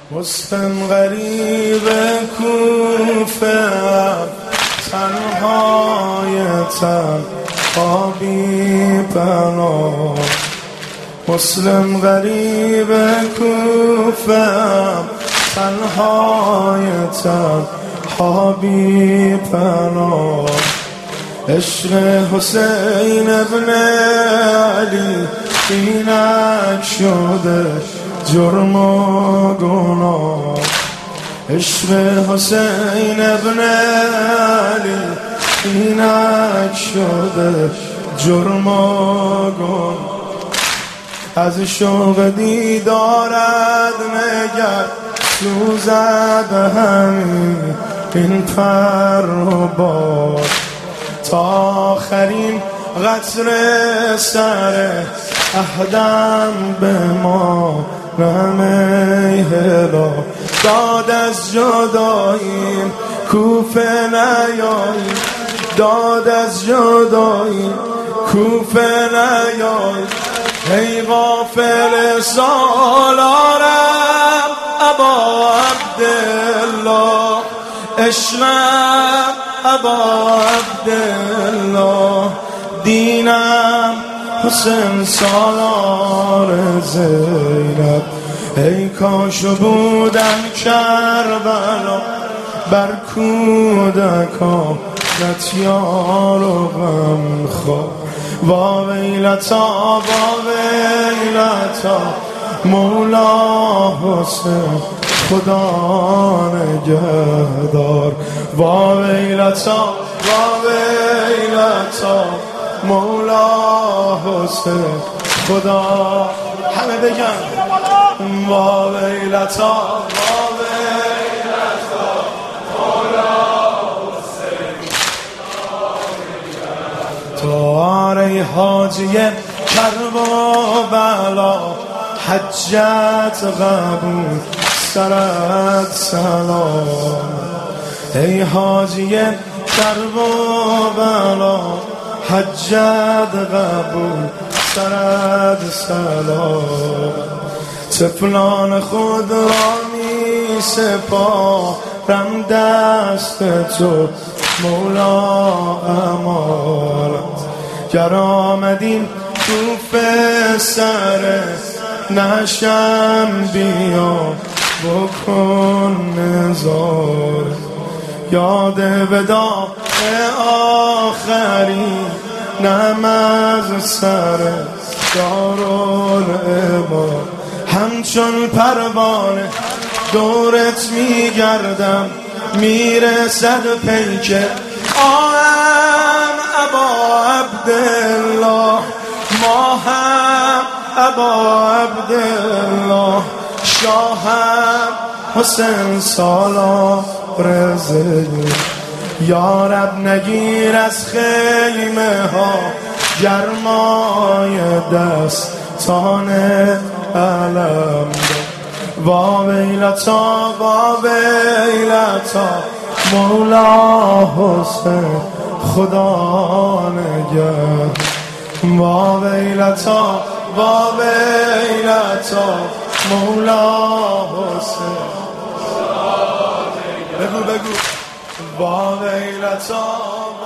مسلم غریب کوفه، تنهای تنها بی پناه. مسلم غریب کوفه، تنهای تنها بی پناه. عشق حسین ابن علی اینک شده جرم و گناه. عشق حسین ابن علی اینک شده جرم و گناه. از شوق دیدارت نگر سوزد همین این پر و باد، تا آخرین قطره سر عهدم به ما نمی هلا. داد از جداییم کوفه نیایی، داد از جداییم کوفه نیایی. ای غافل سالارم ابا عبدالله، عشقم ابا عبدالله. دینم حسین سالار زینب. ای کاش بودم کربلا بر کودکان نتیار و غمخوار. وا ویلتا مولا حسین خدا نگهدار. وا ویلتا مولا حسین خدا. همه بگن وا ویلتا مولا حسین. تو آره حاجی کربلا، حجت قبول سرت سلام. ای حاجی کربلا، حجت قبول سرت سلام. طفلان خود را می سپارم دست تو مولا امانت. گر آمدیم کوفه سر نشم بیا بکن نظاره. یاد وداع آخری نم از سر دارالعماد. همچون پروانه دورت میگردم، میرسد پیک آهم ابا عبدالله. ماهم ابا عبدالله، شاهم حسین سالار زینب. یا رب نگیر از خیمه ها گرمای دستان علم. وا ویلتا مولا حسین خدا نگه. وا ویلتا مولا حسین. بگو وا ویلتا